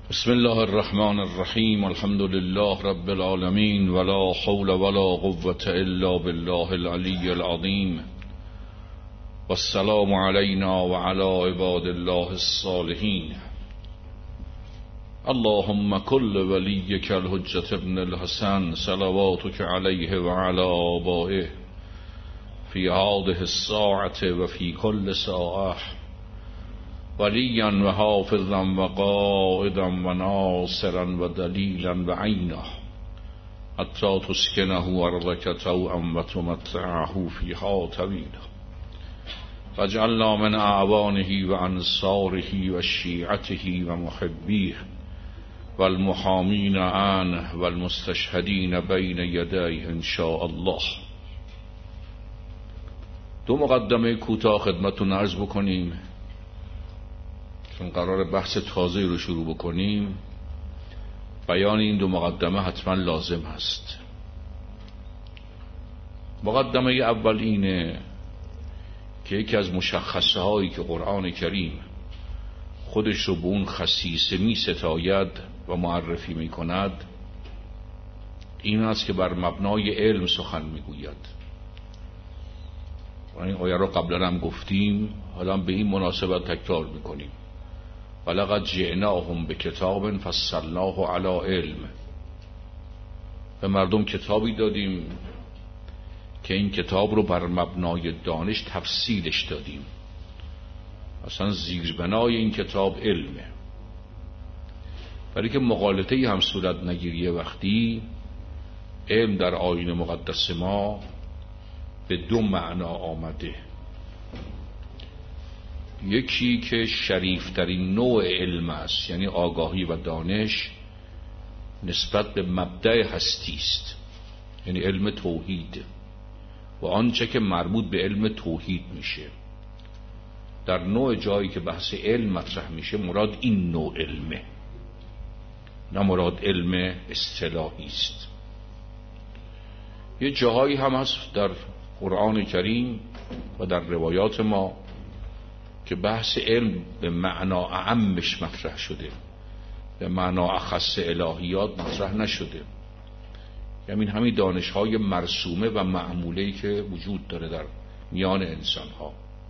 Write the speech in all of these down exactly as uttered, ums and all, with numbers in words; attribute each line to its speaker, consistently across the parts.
Speaker 1: بسم الله الرحمن الرحیم. الحمد لله رب العالمین ولا حول ولا قوة الا بالله العلی العظیم والسلام علینا وعلى عباد الله الصالحین. اللهم كل وليك الحجة ابن الحسن صلواتك عليه وعلى آبائه في هذه الساعة وفي كل ساعة وليا وحافظا وقائدا وناصرا ودليلا وعينا حتى تسكنه أرضك طوعا وتمتعه فيها طويلا واجعلنا من أعوانه وأنصاره وشيعته ومحبيه والمحامين عنه والمستشهدين بين يديه إن شاء الله. دو مقدمه کوتاه خدمتتون عرض بکنیم چون قرار بحث تازه رو شروع بکنیم. بیان این دو مقدمه حتما لازم هست. مقدمه اول اینه که یکی از مشخصه هایی که قرآن کریم خودش رو به اون خصیصه می ستاید و معرفی می کند این است که بر مبنای علم سخن می گوید. و این آیه رو قبلا هم گفتیم، حالا به این مناسبت تکرار می کنیم. ولقد جئناهم بکتاب فصلناه علی علم. به مردم کتابی دادیم که این کتاب رو بر مبنای دانش تفصیلش دادیم. اصلا زیربنای این کتاب علمه. برای که مغالطه‌ای هم صورت نگیریه وقتی علم در آیین مقدس ما به دو معنا آمده. یکی که شریفترین نوع علم است، یعنی آگاهی و دانش نسبت به مبدأ هستی است، یعنی علم توحید و آنچه که مربوط به علم توحید میشه. در نوع جایی که بحث علم مطرح میشه مراد این نوع علمه، نه مراد علم اصطلاحی است. یه جاهایی هم هست در قرآن کریم و در روایات ما که بحث علم به معنا اعمش مطرح شده، به معنا اخص الهیات مطرح نشده. یعنی همین دانش‌های مرسومه و معموله‌ای که وجود داره در میان انسان‌ها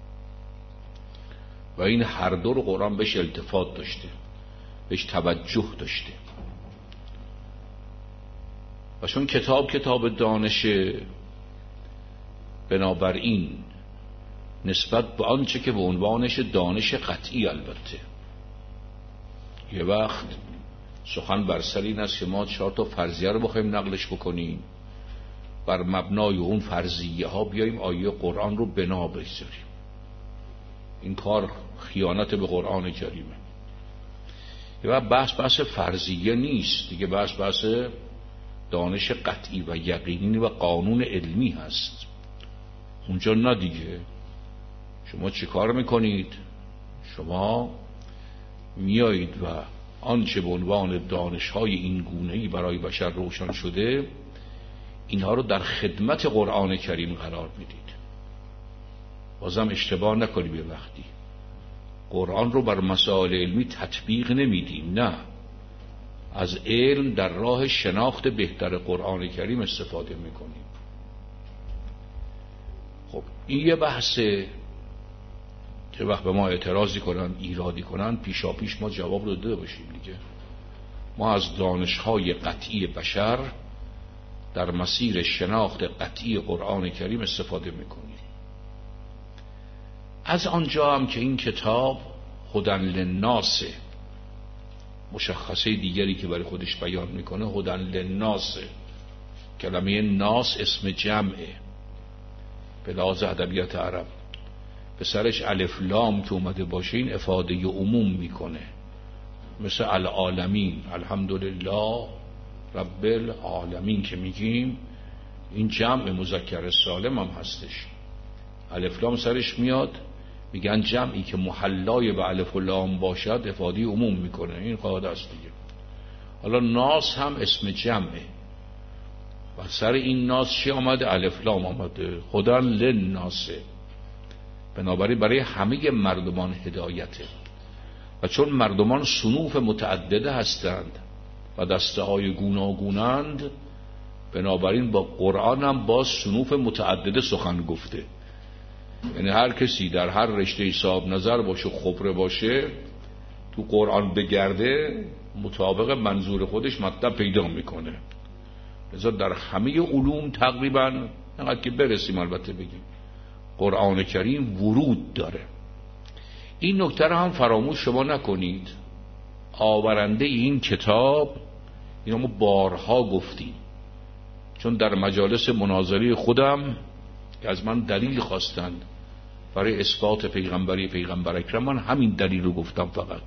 Speaker 1: و این هر دو رو قرآن بهش التفات داشته، بهش توجه داشته. و چون کتاب کتاب دانشه، بنابراین نسبت به آنچه که به عنوانش دانش قطعی، البته یه وقت سخن بر سر این است که ما چهار تا فرضیه رو بخوایم نقلش بکنیم، بر مبنای اون فرضیه ها بیاییم آیه قرآن رو بنا بگذاریم. این کار خیانت به قرآن کریمه. یه وقت بحث بحث فرضیه نیست دیگه، بحث بحث دانش قطعی و یقینی و قانون علمی هست. اونجا نه دیگه. شما چی کار میکنید؟ شما میایید و آنچه به عنوان دانش‌های این گونه‌ای برای بشر روشن شده اینها رو در خدمت قرآن کریم قرار میدید. بازم اشتباه نکنید، به وقتی قرآن رو بر مسائل علمی تطبیق نمیدیم، نه، از علم در راه شناخت بهتر قرآن کریم استفاده میکنیم. خب این یه بحثه که وقت به ما اعتراضی کنن، ایرادی کنن، پیشا پیش ما جواب رو داده باشیم دیگه. ما از دانش‌های قطعی بشر در مسیر شناخت قطعی قرآن کریم استفاده میکنیم. از آنجا هم که این کتاب هدی للناس، مشخصه دیگری که برای خودش بیان میکنه هدی للناس. کلمه ناس اسم جمعه به لحاظ ادبیات عرب، به سرش الف لام که اومده باشه این افاده عموم میکنه، مثل العالمین، الحمدلله رب العالمین که میگیم این جمع مذکر سالم هم هستش. الف لام سرش میاد، میگن جمعی که محلای به الف و لام باشد افاده عموم میکنه. این قاعده است دیگه. حالا ناس هم اسم جمعه و سر این ناس چی آمده؟ الف لام آمده، هدی للناس. بنابراین برای همه مردمان هدایته. و چون مردمان صنوف متعدده هستند و دسته های گوناگونند، بنابراین با قرآن هم با صنوف متعدده سخن گفته. یعنی هر کسی در هر رشته صاحب نظر باشه، خبره باشه، تو قرآن بگرده مطابق منظور خودش مطلب پیدا میکنه. لذا در همه علوم تقریبا، اینقدر که برسیم البته بگیم، قرآن کریم ورود داره. این نکته رو هم فراموش شما نکنید. آورنده این کتاب، اینو ما بارها گفتیم، چون در مجالس مناظره خودم که از من دلیل خواستند برای اثبات پیغمبری پیغمبر اکرم، من همین دلیل رو گفتم. فقط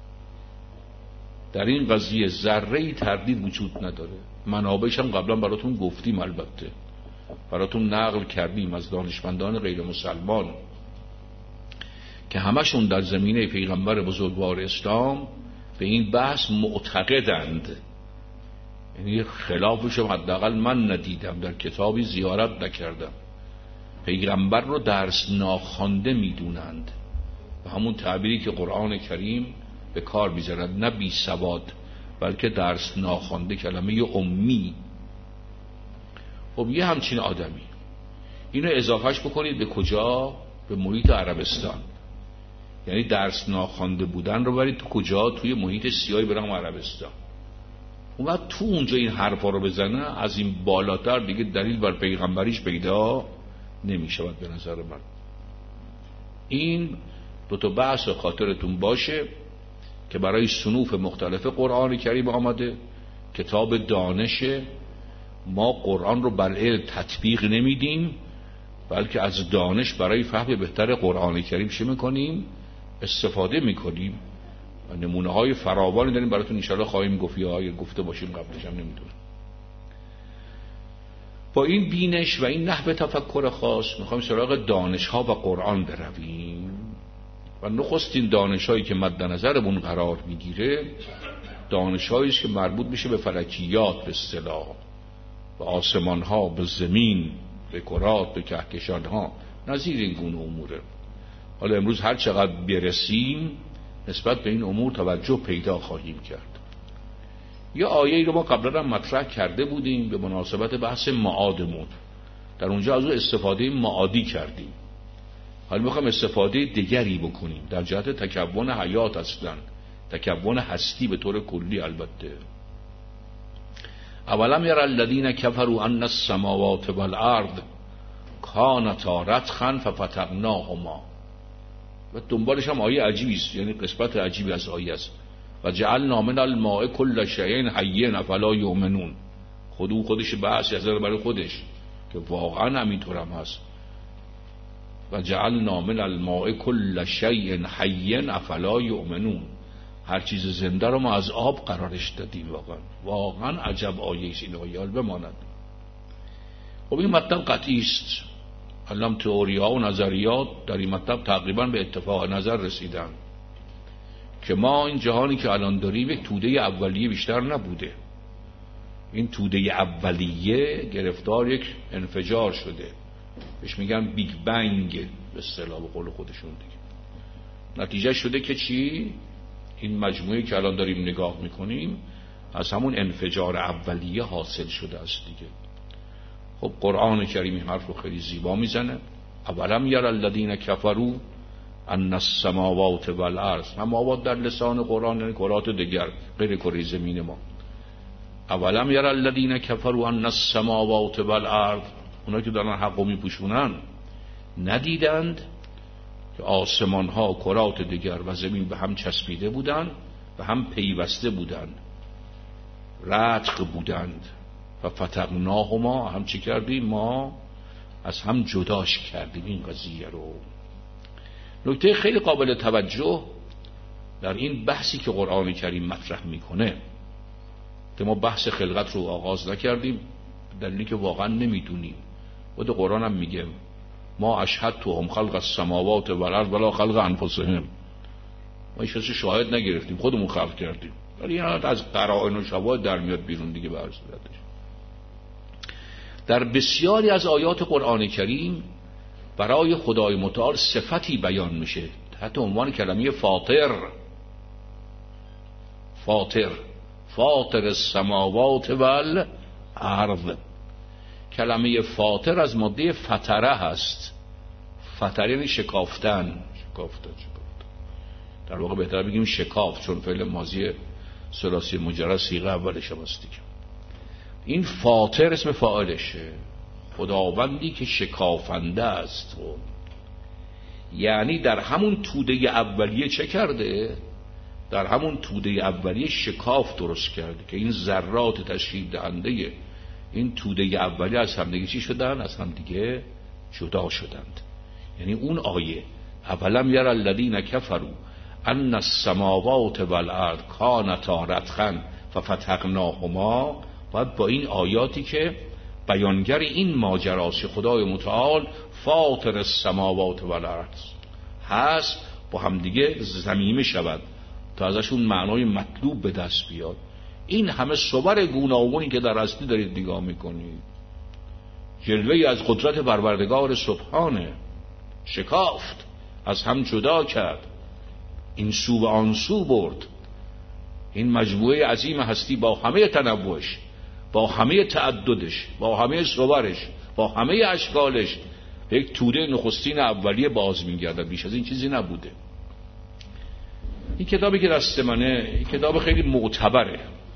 Speaker 1: در این قضیه ذره‌ای تردید وجود نداره. منابعش هم قبلا براتون گفتیم، البته براتون نقل کردیم از دانشمندان غیر مسلمان که همشون در زمینه پیغمبر بزرگوار اسلام به این بحث معتقدند. یعنی خلافش رو حداقل من ندیدم، در کتابی زیارت نکردم. پیغمبر رو درس ناخوانده میدونند و همون تعبیری که قرآن کریم به کار میذارد، نه بی سواد بلکه درس ناخوانده، کلمه امی. خب یه همچین آدمی اینو اضافهش بکنید به کجا؟ به محیط عربستان. یعنی درس ناخوانده بودن رو برید تو کجا؟ توی محیط سیاهی برام عربستان. اون وقت تو اونجا این حرفا رو بزنه، از این بالاتر دیگه دلیل بر پیغمبریش پیدا نمیشود به نظر من. این دو تا بحث خاطرتون باشه که برای صنوف مختلف قرآن کریم آمده. کتاب دانشه. ما قرآن رو بر علم تطبیق نمیدیم، بلکه از دانش برای فهم بهتر قرآن کریم چه میکنیم؟ استفاده میکنیم. و نمونه های فراوانی داریم براتون انشاءالله خواهیم گفت یا اگر گفته باشیم قبلش هم نمیدونم. با این بینش و این نحو تفکر خاص میخوایم سراغ دانش ها و قرآن برویم و نخستین دانش هایی که مد نظرمون قرار میگیره دانش هایی است که مربوط میشه به فلکیات، به اصطلاح، به آسمان ها، به زمین، به کرات، به کهکشان ها، نظیر این گونه اموره. حالا امروز هر چقدر برسیم نسبت به این امور توجه پیدا خواهیم کرد. یه آیه‌ای رو ما قبلا هم مطرح کرده بودیم به مناسبت بحث معادمون. در اونجا از اون استفاده معادی کردیم. حالا میخوایم استفاده دیگری بکنیم در جهت تکون حیات، اصلا تکون هستی به طور کلی. البته اولم یر الذین کفروا ان السماوات والارض کانتا رتقا ففتقناهما. و دنبالش هم آیه عجیبی است، یعنی قسمت عجیبی از آیه است. و جعلنا من الماء کل شیء حی افلا یؤمنون. خودو خودش بحث از برای خودش که واقعا همینطور هم هست. و جعلنا من الماء کل شیء حی افلا یؤمنون. هر چیز زنده رو ما از آب قرارش دادیم. واقعا واقعا عجب آیه است این آیه. بماند. خب این مطلب قطعی است. علم تئوریا و نظریات در این مطلب تقریبا به اتفاق نظر رسیدن که ما این جهانی که الان داریم یک توده اولیه بیشتر نبوده. این توده اولیه گرفتار یک انفجار شده، بهش میگن بیگ بنگ به اصطلاح، به قول خودشون دیگه. نتیجه شده که چی؟ این مجموعه که الان داریم نگاه میکنیم از همون انفجار اولیه حاصل شده است دیگه. خب قرآن کریم این حرف رو خیلی زیبا میزنه. اولم یر الذین کفروا ان السماوات والارض. سماوات در لسان قرآن یعنی کرات دیگر غیر کره زمین ما. اولم یر الذین کفروا ان السماوات والارض. اونا که دارن حقو میپوشونن ندیدند که آسمان ها، کرات دیگر و زمین به هم چسبیده بودند و هم پیوسته بودند، رتق بودند. و فتقناهما، هم چی کردیم؟ ما از هم جداش کردیم این قضیه رو. نکته خیلی قابل توجه در این بحثی که قرآن کریم مطرح میکنه که ما بحث خلقت رو آغاز نکردیم دلیلی که واقعا نمیدونیم. خود قرآن هم میگه ما اشهدتهم خلق السماوات والارض ولا خلق انفسهم. ما هیچ شاهد نگرفتیم، خودمون خلق کردیم. ولی این از قرائن و شواهد در میاد بیرون دیگه. به هر صورتش در بسیاری از آیات قرآن کریم برای خدای متعال صفتی بیان میشه تحت عنوان کلمه فاطر. فاطر، فاطر السماوات والارض. کلمه فاطر از ماده فطره هست. فطره یعنی شکافتن، شکافتن شکافتن در واقع بهتر بگیم شکاف، چون فعل ماضی ثلاثی مجرد صیغه اولش هست دیگه. این فاطر اسم فاعلشه، خداوندی که شکافنده است. یعنی در همون توده اولیه چه کرده؟ در همون توده اولیه شکاف درست کرده که این ذرات تشکیل دهنده این توده اولیه از همدیگه چی شدن؟ از همدیگه جدا شدند. یعنی اون آیه اولم یر الذین کفروا ان السماوات والارض کانتا رتقا ففتقناهما، باید با این آیاتی که بیانگر این ماجراست خدای متعال فاطر السماوات والارض هست با همدیگه ضمیمه شود تا ازشون معنای مطلوب به دست بیاد. این همه صور گوناگونی که در هستی دارید نگاه میکنید جلوه‌ای از قدرت پروردگار سبحانه. شکافت، از هم جدا کرد، این سو و آن سو برد. این مجموعه عظیم هستی با همه تنوعش، با همه تعددش، با همه صورش، با همه اشکالش یک توده نخستین اولیه باز میگردد. بیش از این چیزی نبوده. این کتابی که دست منه این کتاب خیلی معتبره،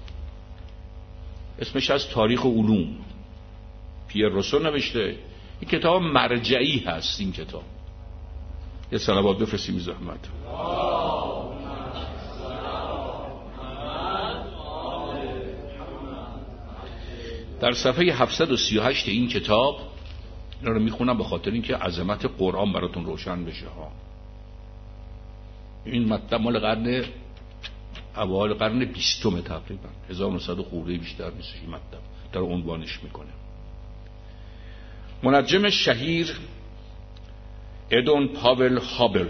Speaker 1: اسمش از تاریخ علوم، پیر روسو نوشته. این کتاب مرجعی هست. این کتاب یه صلوات بفرستیم زحمت. در صفحه هفتصد و سی و هشت این کتاب، اینا رو میخونم به خاطر اینکه عظمت قرآن براتون روشن بشه ها. این مطلب مال قرن اوایل قرن بیستم تقریبا، هزار و نهصد خورده بیشتر نیست. این مطلب در عنوانش میکنه. منجم شهیر ادون پاول هابل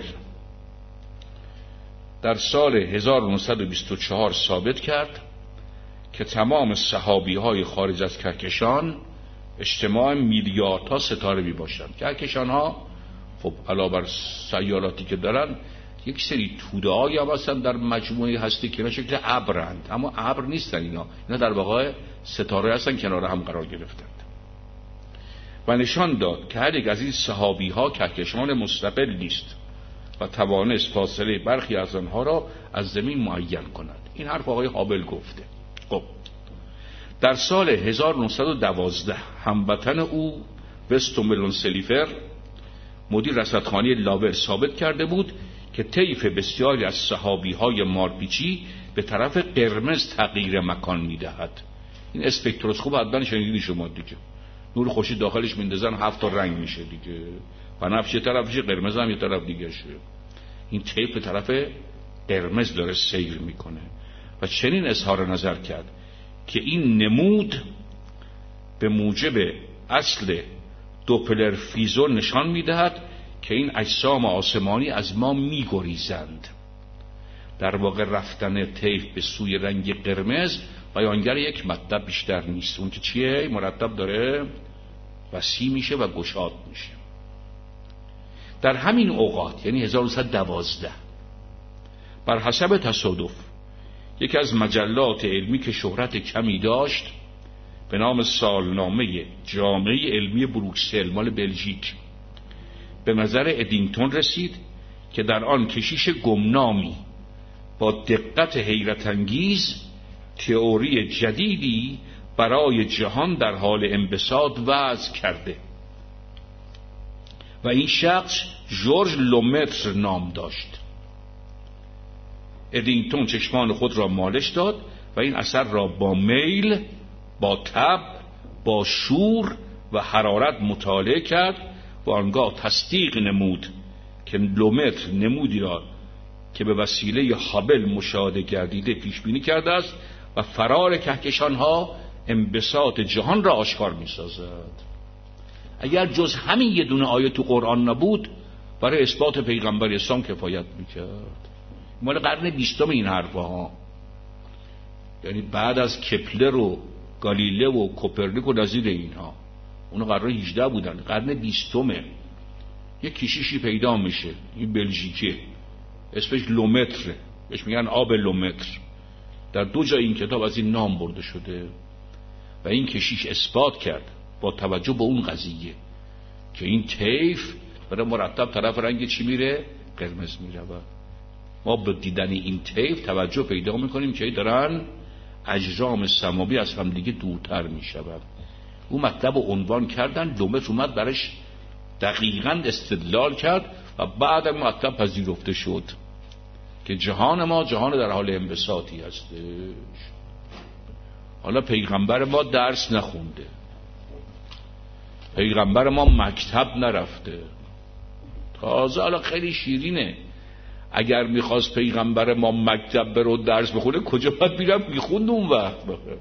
Speaker 1: در سال هزار و نهصد و بیست و چهار ثابت کرد که تمام صحابی های خارج از کهکشان اجتماع میلیاردها ستاره می باشند. کهکشان ها خب علاوه بر سیاراتی که دارن یک سری توده هایی هم هستن در مجموعه هستی که اینا شکل ابرند، اما ابر نیستن. اینا اینا در واقع ستاره هستن کنار هم قرار گرفتند و نشان داد که هر یک از این صحابی ها کهکشان مستقل نیست و توانست فاصله برخی از آنها را از زمین معین کند. این حرف آقای هابل گفته. خب در سال هزار و نهصد و دوازده هموطن او وستوملون سلیفر مدیر رصدخانه لاور ثابت کرده بود که طیف بسیاری از صحابی های مارپیچی به طرف قرمز تغییر مکان میدهد. این اسپکتروسکوپ حتما شنیدید شما دیگه. نور خورشید داخلش میندازن هفت تا رنگ میشه دیگه، بنفش یه طرفش، قرمز هم یه طرف دیگه شه. این طیف به طرف قرمز داره سیر میکنه و چنین اظهار نظر کرد که این نمود به موجب اصل دوپلر فیزون نشان میدهد که این اجسام آسمانی از ما میگریزند. در واقع رفتن طیف به سوی رنگ قرمز بیانگر یک مطلب بیشتر نیست. اون که چیه؟ مرتب داره وسیع میشه و گشاد میشه. در همین اوقات یعنی هزار و نهصد و دوازده بر حسب تصادف یکی از مجلات علمی که شهرت کمی داشت به نام سالنامه جامعه علمی بروکسل مال بلژیک به نظر ادینگتون رسید که در آن کشیش گمنامی با دقت حیرت انگیز تئوری جدیدی برای جهان در حال انبساط وضع کرده و این شخص ژورژ لومتر نام داشت. ادینگتون چشمان خود را مالش داد و این اثر را با میل، با تب، با شور و حرارت مطالعه کرد و آنگاه تصدیق نمود که لومتر نمودی را که به وسیله هابل مشاهده گردیده پیش بینی کرده است و فرار کهکشان ها انبساط جهان را آشکار می سازد. اگر جز همین یه دونه آیه تو قرآن نبود برای اثبات پیغمبر اسلام کفایت میکرد. مال قرن بیستم این حرفا ها، یعنی بعد از کپلر و گالیله و کوپرنیک و نظیر اینها. اونا قرن هجده بودن، قرن بیستمه. یک کشیشی پیدا میشه، این بلژیکه، اسمش لومتره، بهش میگن آب لومتر. در دو جای این کتاب از این نام برده شده و این کشیش اثبات کرد با توجه به اون قضیه که این طیف برای مرتب طرف رنگ چی میره؟ قرمز میره. و ما به دیدن این طیف توجه پیدا میکنیم که دارن اجرام سماوی از هم دیگه دورتر میشود. اون مطلب رو عنوان کردن، لومت اومد برش دقیقاً استدلال کرد و بعد مطلب پذیرفته شد که جهان ما جهان در حال انبساطی هستش. حالا پیغمبر ما درس نخونده، پیغمبر ما مکتب نرفته. تازه حالا خیلی شیرینه، اگر میخواست پیغمبر ما مکتب برو درس بخونه کجا باید میرم میخوند اون وقت؟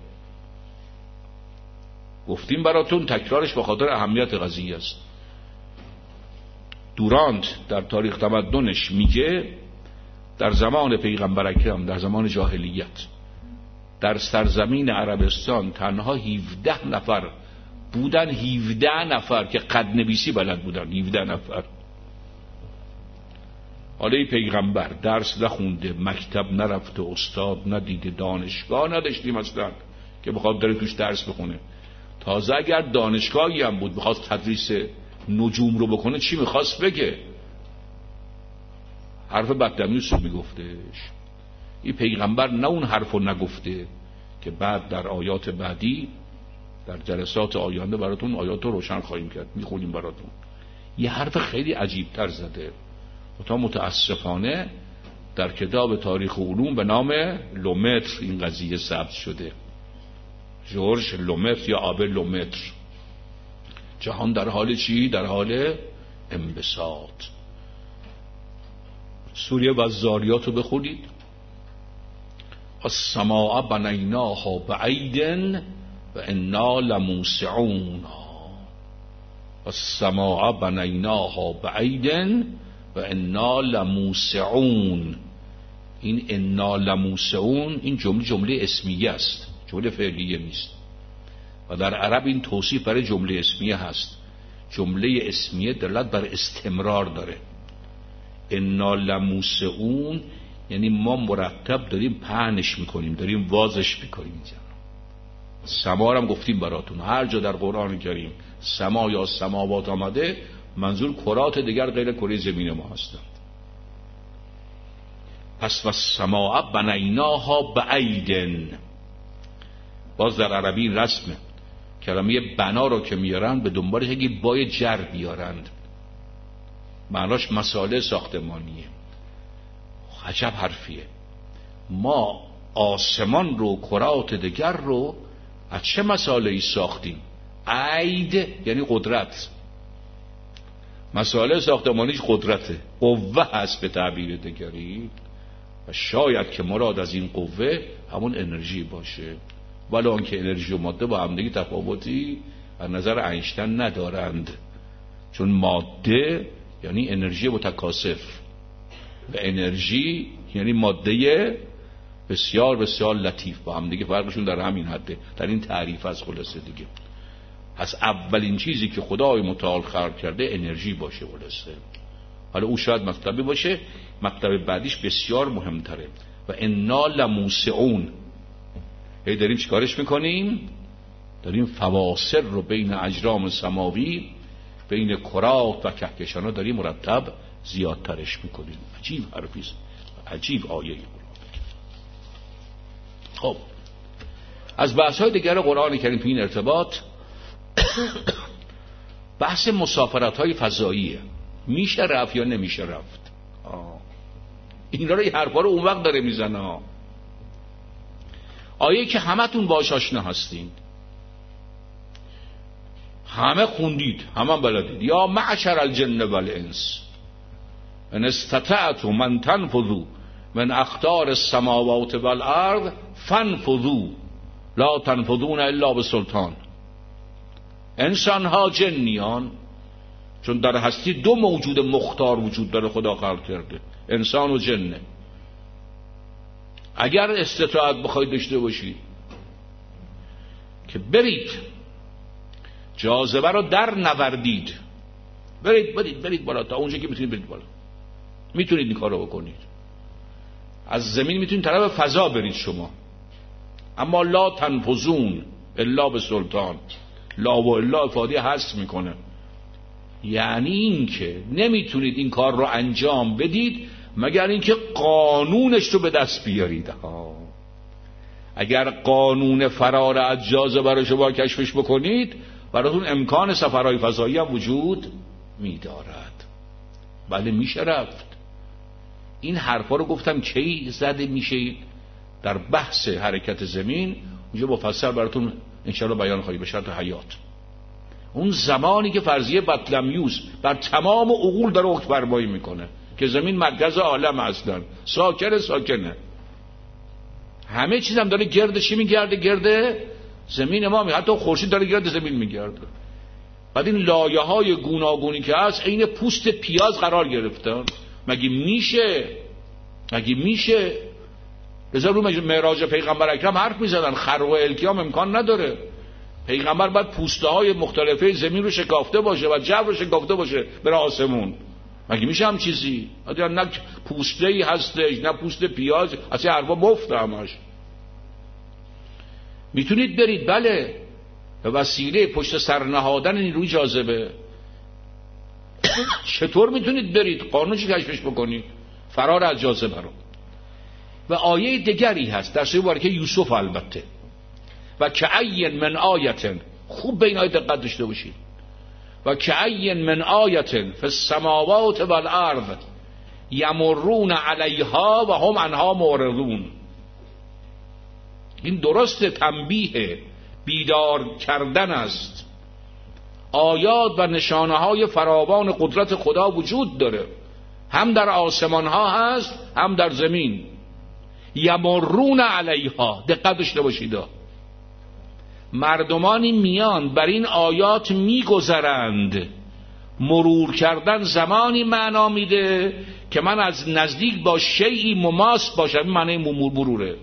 Speaker 1: گفتیم براتون، تکرارش به خاطر اهمیت قضیه است. دورانت در تاریخ تمدنش میگه در زمان پیغمبر اکرم، در زمان جاهلیت، در سرزمین عربستان تنها هفده نفر بودن، هفده نفر که قد نویسی بلد بودن، هفده نفر. حالا این پیغمبر درس نخونده، مکتب نرفته، استاد ندیده، دانشگاه نداشتیم اصلا که بخواد داره توش درس بخونه. تازه اگر دانشگاهی هم بود بخواست تدریس نجوم رو بکنه چی میخواست بگه؟ حرف بدتمیز رو میگفتش. این پیغمبر نه اون حرف رو نگفته که بعد در آیات بعدی در جلسات آینده براتون آیات رو روشن خواهیم کرد، میخونیم براتون. یه حرف خیلی عجیب تر زده و تا متاسفانه در کتاب تاریخ علوم به نام لومتر این قضیه ثبت شده. جورج لومتر یا آبه لومتر. جهان در حال چی؟ در حال انبساط. سوره و الذاریات رو بخونید. السماء بنیناها بعید و انا لموسعون. السماء بنیناها بعید و انا لموسعون. این انا لموسعون این جمله جمله اسمیه است، جمله فعلیه نیست. و در عرب این توصیف برای جمله اسمیه هست. جمله اسمیه دلالت بر استمرار داره. انا لموسعون یعنی ما مرتب داریم پهنش میکنیم، داریم وازش میکنیم. سما هم گفتیم براتون، هر جا در قرآن کریم سما یا سماوات آمده منظور کرات دیگر غیر کره زمین ما هستند. پس و السماء بنیناها بعیدن. باز در عربی رسمه کلمه بنا رو که میارن به دنبالش اگه بای جر بیارند، معناش مساله ساختمانیه. عجب حرفیه. ما آسمان رو، کرات دیگر رو از چه مساله‌ای ساختیم؟ عید یعنی قدرت. مساله ساختمانیش قدرته، قوه هست به تعبیر دیگری. و شاید که مراد از این قوه همون انرژی باشه، ولی آنکه انرژی و ماده با هم دیگه تفاوتی از نظر اینشتین ندارند، چون ماده یعنی انرژی متکاثف و انرژی یعنی ماده بسیار بسیار لطیف، با هم دیگه فرقشون در همین حده، در این تعریف از خلاصه دیگه. پس اولین چیزی که خدای متعال خلق کرده انرژی باشه خلاصه. حالا او شاید مطلبی باشه، مطلب بعدیش بسیار مهمتره. و انا لموسعون، هی داریم چیکارش میکنیم؟ داریم فواصل رو بین اجرام سماوی، بین کرات و کهکشان ها داریم مرتب زیادترش میکنیم. عجیب حرفیست، عجیب آیه. خب از بحث های دیگر قرآن کریم تو این ارتباط بحث مسافرت های فضاییه. میشه رفت یا نمیشه رفت؟ آه. اینا رو یه حرفا رو اون وقت داره میزنه. آیه که همه تون باش آشنا هستین، همه خوندید، همه بلدید. یا معشر الجن والانس ان استطعتم من تنفذوا من اقطار السماوات والارض فانفذوا لا تنفذون الا بسلطان. انسان ها، جنیان، چون در هستی دو موجود مختار وجود داره خدا خلق کرده، انسان و جنه. اگر استطاعت بخواید داشته باشید که برید جاذبه رو در نوردید، برید برید برید بالا، تا اونجا که میتونید برید بالا، میتونید این کار رو بکنید. از زمین میتونید طرف فضا برید، شما اما لا تنفذون الا به سلطان. لا و الا افاده هست میکنه، یعنی این که نمیتونید این کار رو انجام بدید مگر اینکه قانونش رو به دست بیارید. ها اگر قانون فرار از جاذبه رو شما کشفش بکنید، براتون امکان سفرهای فضایی هم وجود میدارد. بله میشه رفت. این حرفا رو گفتم کی زده میشه؟ در بحث حرکت زمین، اونجا مفصل براتون انشاءالله بیان خواهی به شرط حیات. اون زمانی که فرضیه بطلمیوس بر تمام عقول داره حکم فرمایی میکنه که زمین مرکز عالم اصلا ساکنه ساکنه، همه چیز هم داره گرد چی میگرده؟ گرده زمین ما می، حتی خورشید داره گرد زمین میگرده. بعد این لایه های گوناگونی که هست عین پوست پیاز قرار گرفتن. مگه میشه؟ مگه میشه؟ لذا رو معراج پیغمبر اکرم حرف میزدن خر و التیام امکان نداره. پیغمبر باید پوسته های مختلفه زمین رو شکافته باشه و جو رو شکافته باشه بره آسمون. مگه میشه هم چیزی؟ نه پوسته ای هستش نه پوست پیاز، اصلا حرفا مفته همش. میتونید برید بله به وسیله پشت سر نهادن نیروی جاذبه. چطور میتونید برید؟ قانون چی کشفش بکنید؟ فرار از جاذبه رو. و آیه دیگری هست در سوره مبارکه یوسف البته، و کأی من آیه، خوب به این آیه دقت داشته باشید، و کأی من آیه فی السماوات والارض یمرون علیها و هم عنها معرضون. این درست تنبیه بیدار کردن است. آیات و نشانه های فراوان قدرت خدا وجود داره، هم در آسمان ها هست هم در زمین. یمرون علیها، دقت داشته باشید، مردمانی میان بر این آیات میگذرند. مرور کردن زمانی معنا میده که من از نزدیک با شیئی مماس باشم، این معنی مروره.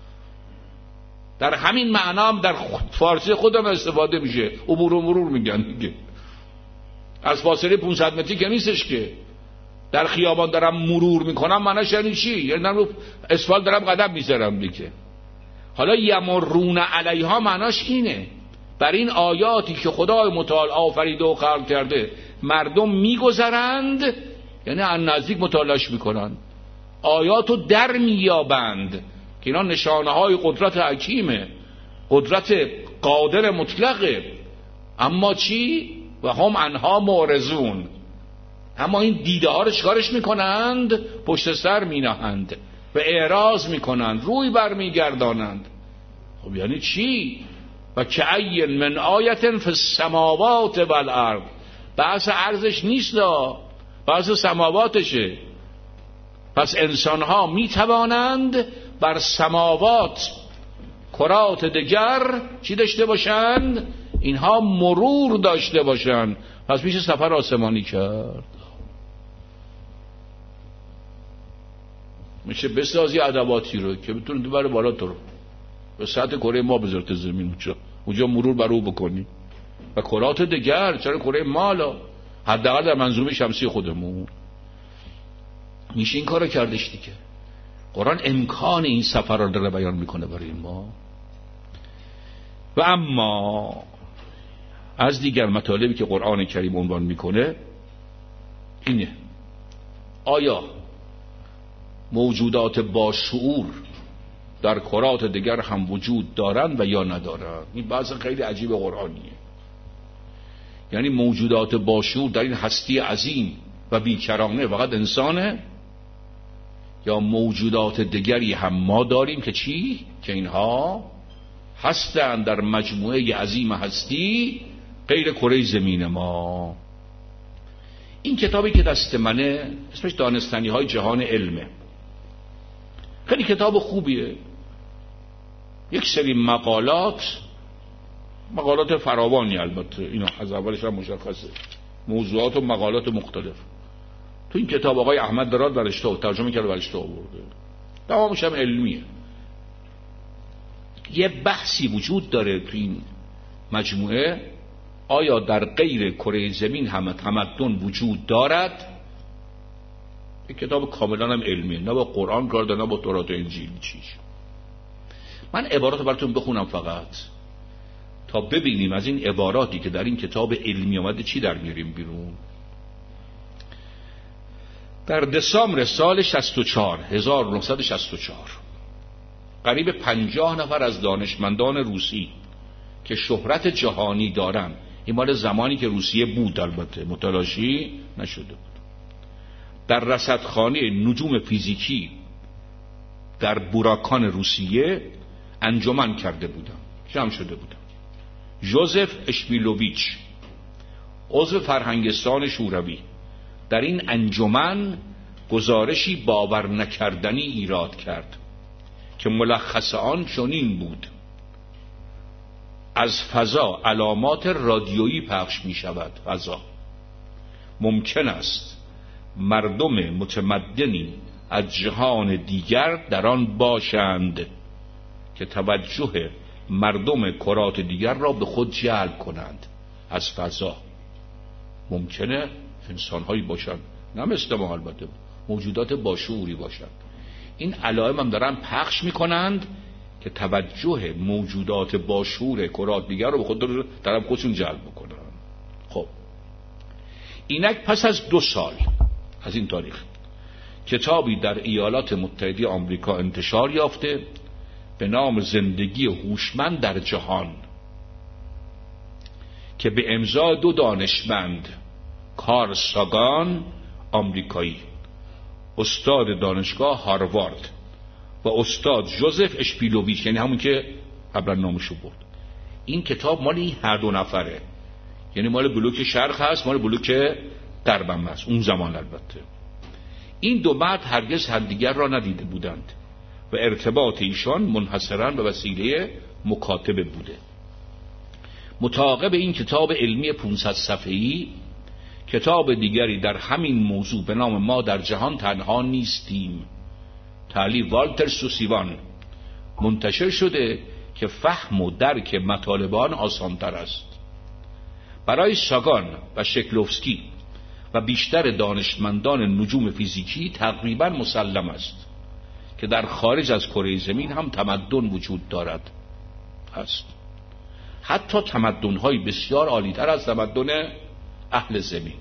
Speaker 1: در همین معنا هم در فارسی خودم استفاده میشه، عبور و مرور میگن دیگه. از فاصله پانصد متری که نیستش که. در خیابان دارم مرور میکنم معناش یعنی چی؟ یعنی رو اسفالت دارم قدم میذارم دیگه. حالا یمرون علیها معناش اینه، بر این آیاتی که خدای متعال آفریده و خلق کرده مردم میگذرند، یعنی از نزدیک مطالعهش میکنن، آیاتو در مییابند که اینا نشانه های قدرت حکیمه، قدرت قادر مطلقه. اما چی؟ و هم عنها معرضون، اما این دیده ها رو چیکارش میکنند؟ پشت سر مینهند و اعراض میکنند، روی برمیگردانند. خب یعنی چی؟ و کأی من آیه فی السماوات والارض، بحث عرضش نیست، بحث سماواتشه. پس انسان ها میتوانند بر سماوات کرات دیگر چی داشته باشند؟ اینها مرور داشته باشند. پس میشه سفر آسمانی کرد، میشه بسازی ادواتی رو که بتونه ببره بالا تو رو به سطح کره ما بذارت زمین، اونجا اونجا مرور بر او بکنی. و کرات دیگر، چرا کره ما؟ لا حداقل در منظومه شمسی خودمون میشه این کارو کردش دیگه. قرآن امکان این سفر رو داره بیان میکنه برای ما. و اما از دیگر مطالبی که قرآن کریم عنوان میکنه اینه: آیا موجودات با شعور در کرات دیگر هم وجود دارن و یا ندارن؟ این بحث خیلی عجیب قرآنیه. یعنی موجودات با شعور در این هستی عظیم و بیکرانه فقط انسانه، یا موجودات دیگری هم ما داریم که چی؟ که اینها هستند در مجموعه عظیم هستی غیر کره زمین ما. این کتابی که دست منه اسمش دانستنی های جهان علمه، خیلی کتاب خوبیه. یک سری مقالات مقالات فراوانی، البته اینا از اولش هم مشخصه، موضوعات و مقالات مختلف. تو این کتاب آقای احمد دراد برشته و ترجمه کرده برشته آورده، تمامش هم علمیه. یه بحثی وجود داره تو این مجموعه: آیا در غیر کره زمین هم تمدن وجود دارد؟ یک کتاب کاملا هم علمیه، نه با قرآن کار داره نه با تورات و انجیل چیش. من عبارات براتون بخونم فقط تا ببینیم از این عباراتی که در این کتاب علمی آمده چی در میاریم بیرون. در دسامبر سال شصت و چهار هزار و نهصد و شصت و چهار قریب پنجاه نفر از دانشمندان روسی که شهرت جهانی دارن، این مال زمانی که روسیه بود البته متلاشی نشده بود، در رصدخانه نجوم فیزیکی در براکان روسیه انجمن کرده بودن، جمع شده بودن. ژوزف اشپیلوویچ عضو فرهنگستان شوروی در این انجمن گزارشی باور نکردنی ایراد کرد که ملخص آن چنین بود: از فضا علامات رادیویی پخش می شود. فضا ممکن است مردم متمدنی از جهان دیگر در آن باشند که توجه مردم کرات دیگر را به خود جلب کنند. از فضا ممکنه انسان‌هایی باشند، نه مثل ما البته، موجودات باشعوری باشند. این علائم هم دارن پخش میکنند که توجه موجودات باشعور کرات دیگر رو به خود طرف خودشون جلب بکنن. خب اینک پس از دو سال از این تاریخ کتابی در ایالات متحده آمریکا انتشار یافته به نام زندگی هوشمند در جهان که به امضای دو دانشمند، کارل ساگان آمریکایی استاد دانشگاه هاروارد و استاد ژوزف اشپیلوویچ، یعنی همون که قبلا نامشو برد. این کتاب مال این هر دو نفره، یعنی مال بلوک شرق هست، مال بلوک غرب هم هست اون زمان. البته این دو مرد هرگز همدیگر را ندیده بودند و ارتباط ایشان منحصراً به وسیله مکاتبه بوده. متعاقب این کتاب علمی پانصد صفحه‌ای کتاب دیگری در همین موضوع به نام ما در جهان تنها نیستیم، تألیف والتر سوسیوان، منتشر شده که فهم و درک مطالب آن آسان‌تر است. برای ساگان و شکلوفسکی و بیشتر دانشمندان نجوم فیزیکی تقریبا مسلم است که در خارج از کره زمین هم تمدن وجود دارد است، حتی تمدن‌های بسیار عالی‌تر از تمدن اهل زمین.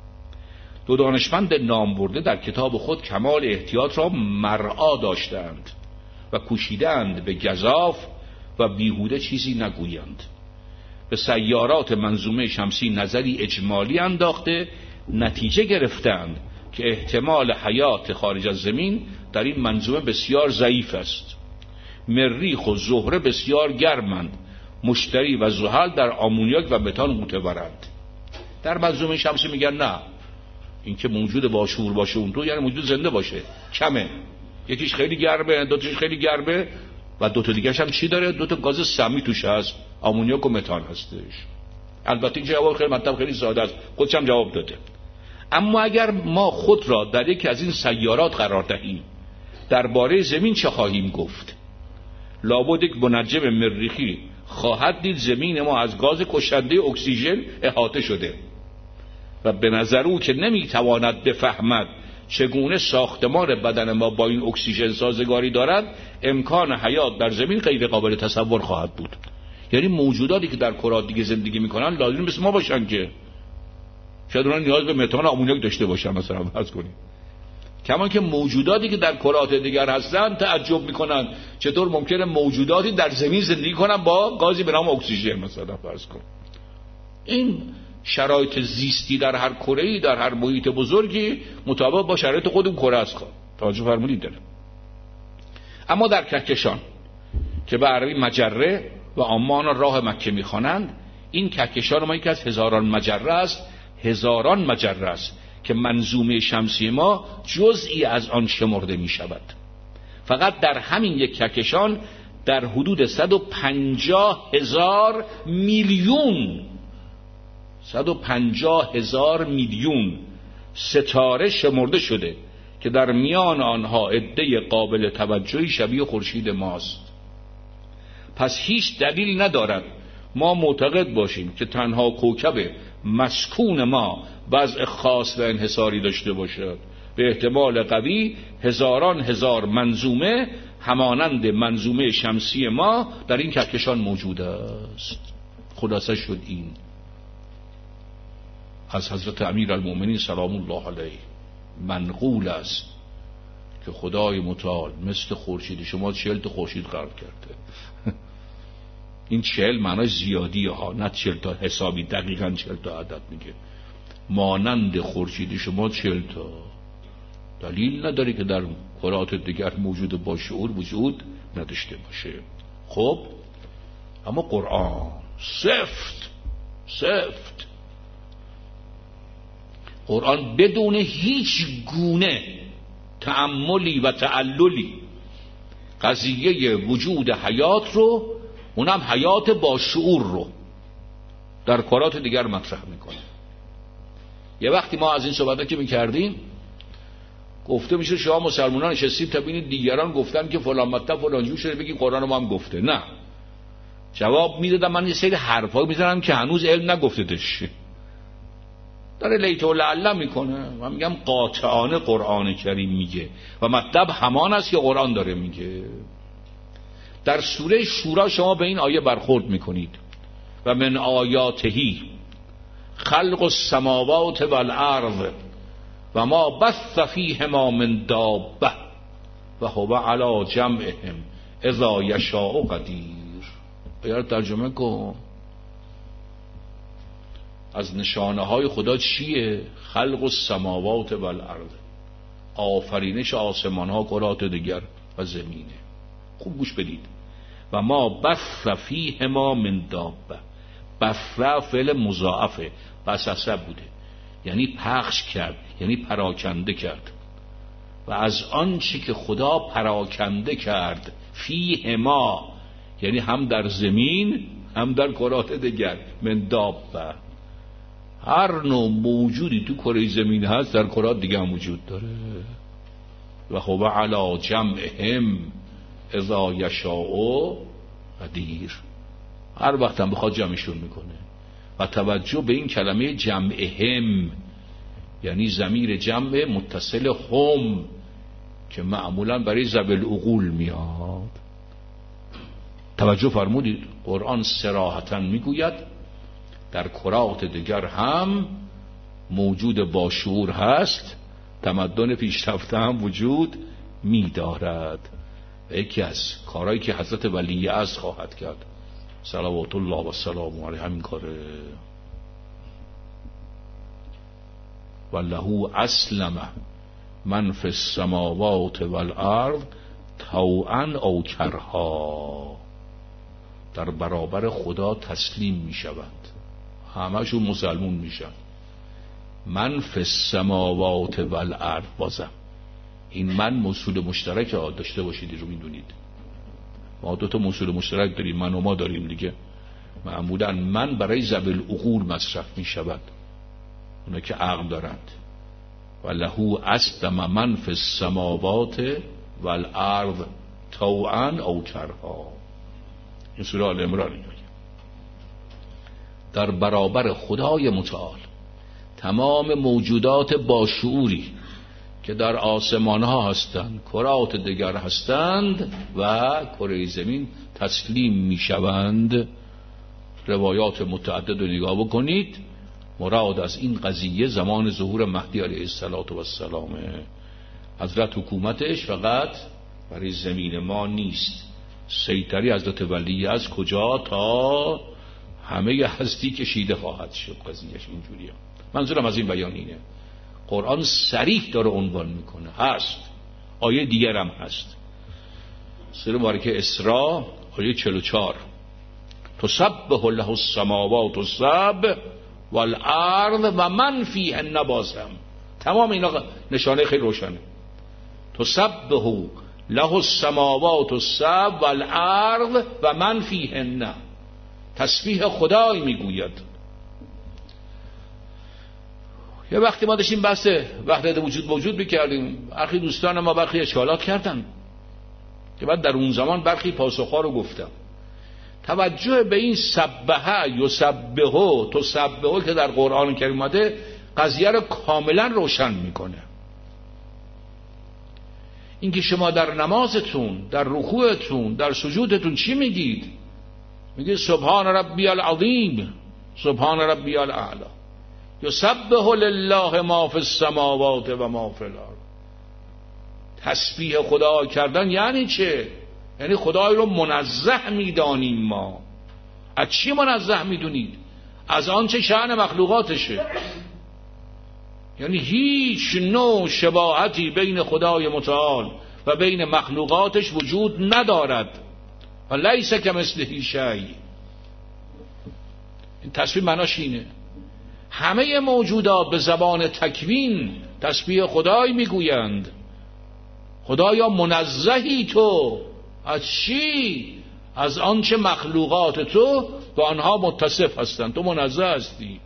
Speaker 1: دو دانشمند نام برده در کتاب خود کمال احتیاط را مرعا داشتند و کوشیدند به گزاف و بیهوده چیزی نگویند. به سیارات منظومه شمسی نظری اجمالی انداخته نتیجه گرفتند که احتمال حیات خارج از زمین در این منظومه بسیار ضعیف است. مریخ و زهره بسیار گرمند، مشتری و زحل در آمونیاک و متان معتبرند. در منظومه شمسی میگن نه، این که موجود باشعور باشه اون تو یعنی موجود زنده باشه، کمه. یکیش خیلی گرمه، دوتاش خیلی گرمه و دوتا دیگرش هم چی داره؟ دوتا گاز سمی توش هست، آمونیاک و متان هستش. البته این جواب خیلی مطلب خیلی ساده است، خودش هم جواب داده. اما اگر ما خود را در یکی از این سیارات قرار دهیم درباره زمین چه خواهیم گفت؟ لابد یک منجم مریخی خواهد دید زمین ما از گاز کشنده اکسیژن احاطه شده و به نظر او که نمیتواند بفهمد چگونه ساختمان بدن ما با این اکسیژن سازگاری دارد، امکان حیات در زمین غیر قابل تصور خواهد بود. یعنی موجوداتی که در کرات دیگه زندگی میکنن لازم مثل ما باشن که شاید اونها نیاز به متان آمونیاک داشته باشن مثلا فرض کنیم. کما که موجوداتی که در کرات دیگر هستن تعجب میکنن چطور ممکنه موجوداتی در زمین زندگی کنن با گازی به نام اکسیژن مثلا فرض کن. این شرایط زیستی در هر کره‌ای در هر محیط بزرگی مطابق با شرایط خود اون کره است. توجه فرمودید داره. اما در کهکشان که به عربی مجره و عامان راه مکه میخوانند، این کهکشان ما یکی از هزاران مجره است، هزاران مجره است که منظومه شمسی ما جزئی از آن شمرده می شود. فقط در همین یک کهکشان در حدود صد و پنجاه هزار میلیون صد و پنجاه هزار میلیون ستاره شمرده شده که در میان آنها عده قابل توجهی شبیه خورشید ماست. پس هیچ دلیل ندارد ما معتقد باشیم که تنها کوکب مسکون ما وضع خاص و انحصاری داشته باشد. به احتمال قوی هزاران هزار منظومه همانند منظومه شمسی ما در این کهکشان موجود است. خلاصه شد این از حضرت امیرالمؤمنین سلام الله علیه منقول است که خدای متعال مثل خورشید شما چهل تا خورشید خلق کرده. این چهل معنای زیادیه ها، نه چهل تا حسابی، دقیقاً چهل تا عدد میگه. مانند خورشید شما چهل تا. دلیل نداره که در کرات دیگر موجود با شعور وجود نداشته باشه. خب اما قرآن سفت سفت قرآن بدون هیچ گونه تأملی و تعللی قضیه وجود حیات رو، اونم حیات با شعور رو، در کرات دیگر مطرح میکنه. یه وقتی ما از این صحبت که میکردیم گفته میشه شما مسلمانان نشستید تا ببینید دیگران گفتن که فلان مطلب فلان جور شده بگید قرآن ما هم گفته. نه، جواب میدادم من یه سری حرفا میزنم که هنوز علم نگفتهش، داره لیت و لعله میکنه. من میگم قاطعانه قرآن کریم میگه و مطلب همان است که قرآن داره میگه. در سوره شورا شما به این آیه برخورد میکنید و من آیاتهی خلق السماوات والارض و ما بث فیهما من دابه و هو علی جمعهم اذا یشاء قدیر. آیه ترجمه کن. از نشانه های خدا چیه؟ خلق السماوات والارض، آفرینش آسمان ها، کرات دیگر و زمینه. خوب گوش بدید. و ما بث فیهما من دابه. بث فعل مضاعفه، بث بوده یعنی پخش کرد، یعنی پراکنده کرد. و از آنچه که خدا پراکنده کرد فیهما یعنی هم در زمین هم در کرات دیگر، من دابه، هر نوع موجودی تو کره زمین هست در کرات دیگه هم وجود داره. و هو علی جمعهم اذا یشاء قدیر، هر وقت هم بخواد جمعشون میکنه. و توجه به این کلمه جمعهم یعنی ضمیر جمع متصل هم که معمولا برای ذوی العقول میاد. توجه فرمودید قرآن صراحتا میگوید در کرات دیگر هم موجود با شعور هست، تمدن پیشرفته هم وجود می‌دارد. یکی از کارهایی که حضرت ولی از خواهد کرد صلوات الله و سلام علیه همین کاره. وله اسلم من فی السماوات والارض طوعا او کرها، در برابر خدا تسلیم میشوند، همشون مسلمون میشن. من فی السماوات والارض، بازم این من موصول مشترک داشته باشید رو میدونید. ما دو تا موصول مشترک داریم، من و ما داریم دیگه. معمولا من برای ذوی العقول مصرف میشود، اونا که عقل دارند. و له اسلم من فی السماوات والارض طوعا او کرها. این سوره آل عمران میگه در برابر خدای متعال تمام موجودات با شعوری که در آسمان ها هستند، کرات دیگر هستند و کره زمین تسلیم می شوند. روایات متعدد رو نگاه بکنید. مراد از این قضیه زمان ظهور مهدی علیه السلام. حضرت حکومتش فقط برای زمین ما نیست، سیطری حضرت ولی از کجا تا همه هستی کشیده خواهد شد. قضیهش اینجوریه. منظورم از این بیان اینه قرآن صریح داره عنوان میکنه. هست آیه دیگر هم هست، سوره مبارکه اسراء آیه چهل و چهار تسبح له السماوات السبع والارض و من فیهن. بازم تمام اینا نشانه خیلی روشنه. تسبح له السماوات السبع والارض و من فیهن، تسبیح خدای میگوید. یه وقتی ما داشتیم بحث وحدت وجود موجود میکردیم، برخی دوستان ما برخی اشکالات کردن که بعد در اون زمان برخی پاسخها رو گفتم. توجه به این سبحه یسبحه تسبحه که در قرآن کریم اومده قضیه رو کاملا روشن میکنه. اینکه شما در نمازتون، در رکوعتون، در سجودتون چی میگید؟ میگید سبحان ربی العظیم، سبحان ربی الاعلی، یسبح لله ما فی السماوات و ما فی الارض. تسبیح خدا کردن یعنی چه؟ یعنی خدای رو منزه میدانیم. ما از چی منزه میدونید؟ از آنچه شأن مخلوقاتشه. یعنی هیچ نوع شباهتی بین خدای متعال و بین مخلوقاتش وجود ندارد. و لیس کمثله شیء. این تسبیح معناش اینه. همه موجودات به زبان تکوین تسبیح خدای میگویند. خدایا منزهی تو از چی؟ از آنچه مخلوقات تو با آنها متصف هستند. تو منزه هستی.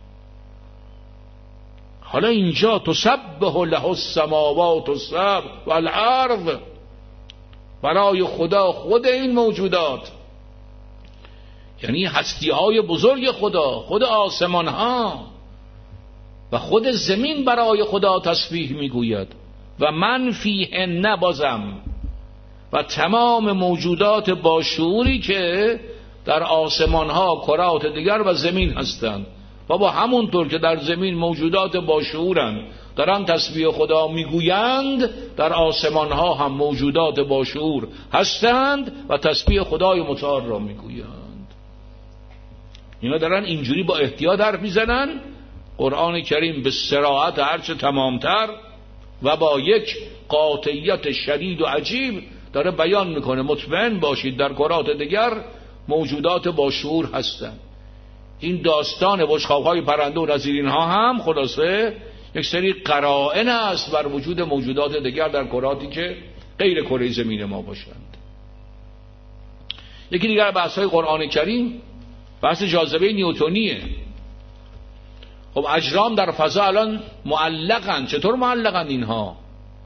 Speaker 1: حالا اینجا تسبح له السماوات السبع والارض، برای خدا خود این موجودات، یعنی هستی های بزرگ خدا، خود آسمان ها و خود زمین برای خدا تسبیح میگوید. و من فیه نبازم، و تمام موجودات با شعوری که در آسمان ها، کرات دیگر و زمین هستند. بابا همونطور که در زمین موجودات با شعورند دارن تسبیح خدا میگویند، در آسمان ها هم موجودات با شعور هستند و تسبیح خدای متعال را میگویند. اینا دارن اینجوری با احتیاط حرف میزنن. قرآن کریم به صراحت هرچه تمامتر و با یک قاطعیت شدید و عجیب داره بیان میکنه. مطمئن باشید در کرات دیگر موجودات با شعور هستند. این داستان بشقاب‌های پرنده و نظیر اینها هم خلاصه یک سری قرائن است بر وجود موجودات دیگر در کراتی که غیر کره زمین ما باشند. یکی دیگر بحث‌های قرآن کریم بحث جاذبه نیوتنیه. خب اجرام در فضا الان معلقن. چطور معلقن اینها؟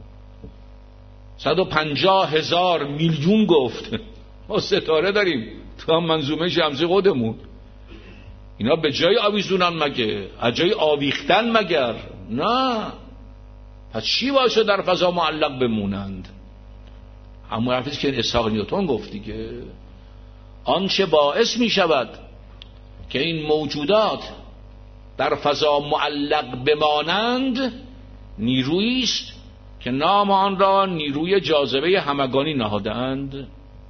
Speaker 1: صد و پنجاه هزار میلیون گفت ما ستاره داریم تو هم منظومه شمسی خودمون. اینا به جای آویزونن مگه؟ از جای آویختن مگر؟ نه. پس چی باشه در فضا معلق بمونند؟ همون حرفی که اسحاق نیوتن گفت دیگه. آنچه باعث می شود که این موجودات در فضا معلق بمانند نیرویی است که نام آن را نیروی جاذبه همگانی نهادند.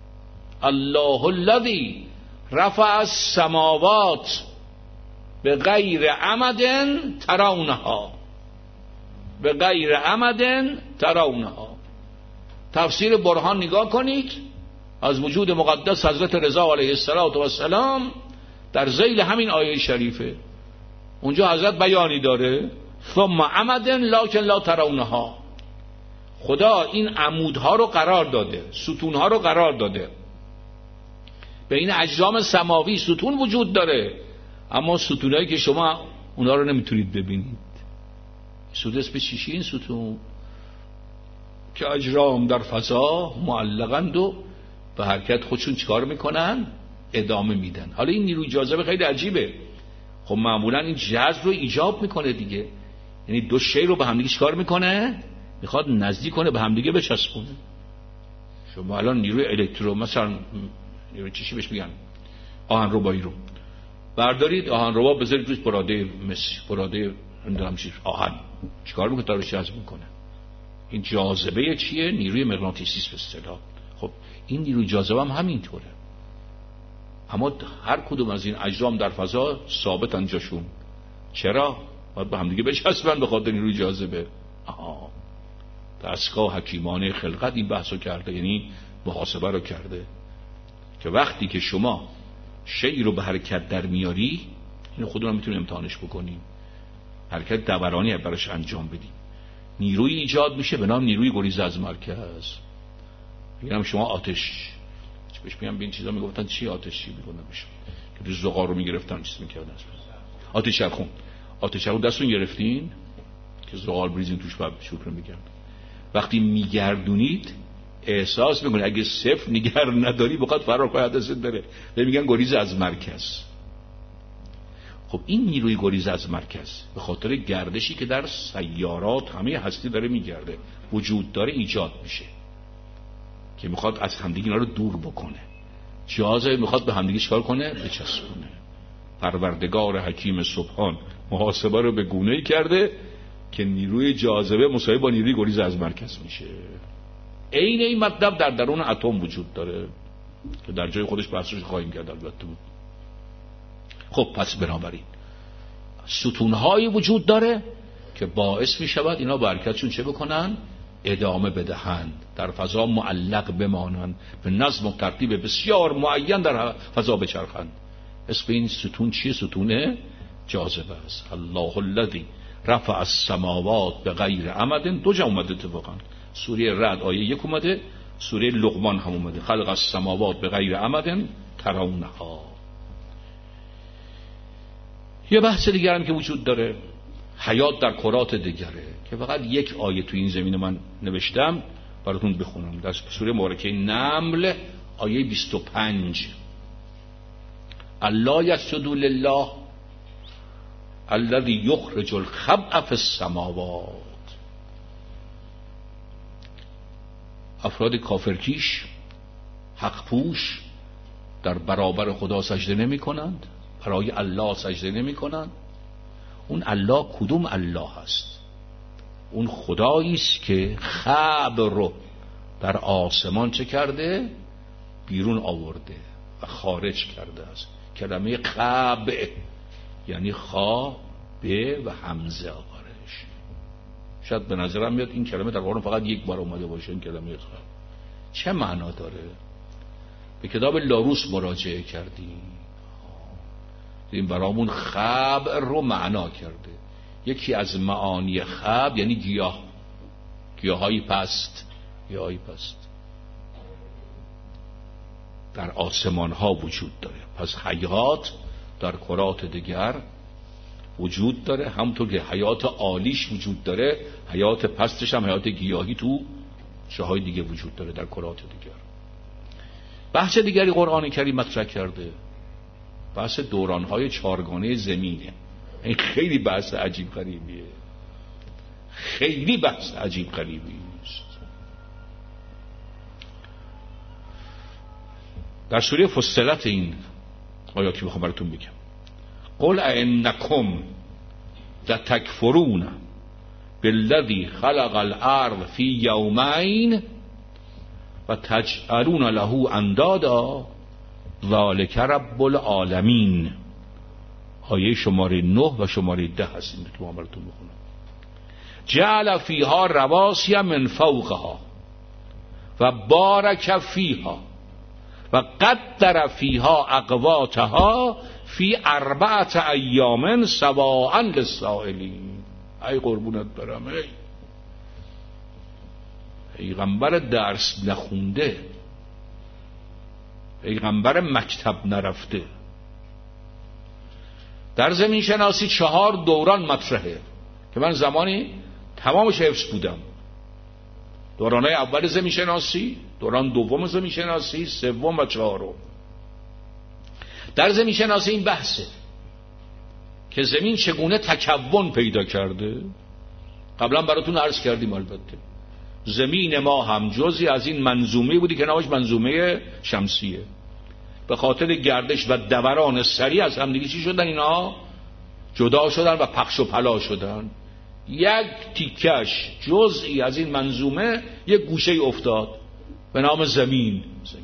Speaker 1: الله الذی رفع السماوات به غیر عمد ترونها، به غیر عمد ترونها. تفسیر برهان نگاه کنید از وجود مقدس حضرت رضا علیه السلام در ذیل همین آیه شریفه. اونجا حضرت بیانی داره ثم عمد لکن لا ترونها. خدا این عمودها رو قرار داده، ستونها رو قرار داده. بین اجرام سماوی ستون وجود داره، اما ستونایی که شما اونا رو نمیتونید ببینید. ستون اسم چیشی این ستون که اجرام در فضا معلقند و به حرکت خودشون چیکار میکنن؟ ادامه میدن. حالا این نیروی جاذبه خیلی عجیبه. خب معمولا این جذب رو ایجاب میکنه دیگه. یعنی دو شی رو به همدیگه چیکار میکنه؟ میخواد نزدیک کنه، به همدیگه بچسبونه. شما الان نیروی الکترو مثلا نیروی چیشی بهش میگن آهنربایی رو بردارید، آهنربا بذارید روش براده مس، براده نمیدونم چی آهن، چیکار میکنه؟ تا رو جذب میکنه. این جاذبه چیه؟ نیروی مغناطیسی به اصطلاح. خب این نیروی جاذبه هم همینطوره. اما هر کدوم از این اجرام در فضا ثابتن جاشون. چرا؟ باید به همدیگه بچسبن به خاطر نیروی جاذبه. آها. دستگاه حکیمانه خلقت این بحثو کرده، یعنی محاسبه رو کرده که وقتی که شما شیء رو به حرکت در میاری، اینو خودمون میتونیم امتحانش بکنیم، حرکت دورانی براش انجام بدیم، نیروی ایجاد میشه به نام نیروی گریز از مرکز. میگم شما آتش بهش میگم به این چیزا میگفتن چی آتش چی میگفتن بشه که تو زغال رو میگرفتن چیز میکردن آتش چرخون. آتش چرخون دستون گرفتین که زغال بریزین توش بعد شکر میگردن. وقتی میگردونید احساس میکنید اگه صفر نگر نداری بخواد فرار کنه دستت بره. میگن گریز از مرکز. خب این نیروی گریز از مرکز به خاطر گردشی که در سیارات همه هستی داره میگرده وجود داره ایجاد میشه. که میخواد از همدیگه اینا رو دور بکنه. جاذبه میخواد به همدیگه چیکار کنه؟ بچسبونه. پروردگار حکیم سبحان محاسبه رو به گونه‌ای کرده که نیروی جاذبه مساوی با نیروی گریز از مرکز میشه. عین این مطلب در درون اتم وجود داره که در جای خودش بحثش خواهیم کرد البته. خب پس بنابراین ستونهایی وجود داره که باعث میشود اینا با حرکتشون چه بکنن؟ ادامه بدهند، در فضا معلق بمانند، به نظم و ترتیب بسیار معین در فضا بچرخند. اسم این ستون چیه؟ ستون جاذبه است. الله الذی رفع السماوات بغیر عمد، دو جا اومده اتفاقا، سوره رعد آیه یک اومده، سوره لقمان هم اومده، خلق السماوات بغیر عمد ترونها. یه بحث دیگر هم که وجود داره، حیات در کرات دیگره که فقط یک آیه تو این زمینه من نوشتم براتون بخونم، در سوره مبارکه نمل آیه بیست و پنج. الله یسجد لله الذی یخرج الخبء فی السماوات. افراد کافرکیش، حق پوش در برابر خدا سجده نمی کنند، برای الله سجده نمی کنند. اون الله کدوم الله هست؟ اون خدایی است که خبء رو در آسمان چه کرده؟ بیرون آورده و خارج کرده است. کلمه خبء یعنی خا به و همزه آخرش. شاید به نظرم میاد این کلمه در قرآن فقط یک بار اومده باشه. این کلمه خبء چه معنا داره؟ به کتاب لاروس مراجعه کردیم، این برامون خبء رو معنا کرده. یکی از معانی خبء یعنی گیاه، گیاهای پست، گیاهای پست در آسمان ها وجود داره. پس حیات در کرات دیگر وجود داره، همونطور که حیات عالیش وجود داره، حیات پستش هم حیات گیاهی تو جاهای دیگه وجود داره در کرات دیگر. بحث دیگری قرآن کریم مطرح کرده، بحث دورانهای چارگانه زمینه. این خیلی بحث عجیب غریبیه، خیلی بحث عجیب غریبی است. در سوره فصلت این آیاتی میخوام براتون بگم. قل ائنکم لتکفرون بالذی خلق الارض فی یومین و تجعلون له اندادا ذالک رب العالمین. آیه شماره نه و شماره ده هستیم که ما براتون بخونم. جعل فیها رواسی من فوقها و بارک فیها و قدر فیها اقواتها فی اربعت ایام سواء للسائلین. ای قربونت برم، ای پیغمبر درس نخونده، پیغمبر مکتب نرفته، در زمین شناسی چهار دوران مطرحه که من زمانی تمامش حفظ بودم. دورانهای اول زمین شناسی، دوران دوم زمین شناسی، سوم و چهارم. در زمین شناسی این بحثه که زمین چگونه تکون پیدا کرده. قبلا براتون عرض کردیم البته زمین ما هم جزئی از این منظومه بودی که نامش منظومه شمسیه. به خاطر گردش و دوران سریع از هم دیگه چی شدن؟ اینا جدا شدن و پخش و پلا شدن. یک تیکش جزئی از این منظومه یک گوشه افتاد به نام زمین. زمین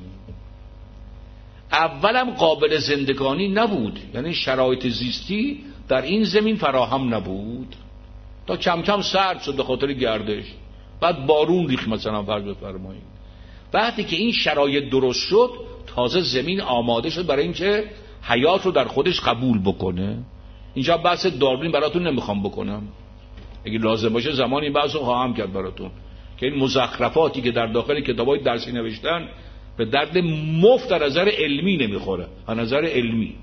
Speaker 1: اولم قابل زندگانی نبود، یعنی شرایط زیستی در این زمین فراهم نبود تا کم کم سرد شد به خاطر گردش، بعد بارون ریخت مثلا فرض بفرمایید. وقتی که این شرایط درست شد تازه زمین آماده شد برای اینکه حیات رو در خودش قبول بکنه. اینجا بحث داروین براتون نمیخوام بکنم، اگه لازم باشه زمان این بحث رو خواهم کرد براتون که این مزخرفاتی که در داخل کتابای درسی نوشتن به درد مفت در نظر علمی نمیخوره. از نظر علمی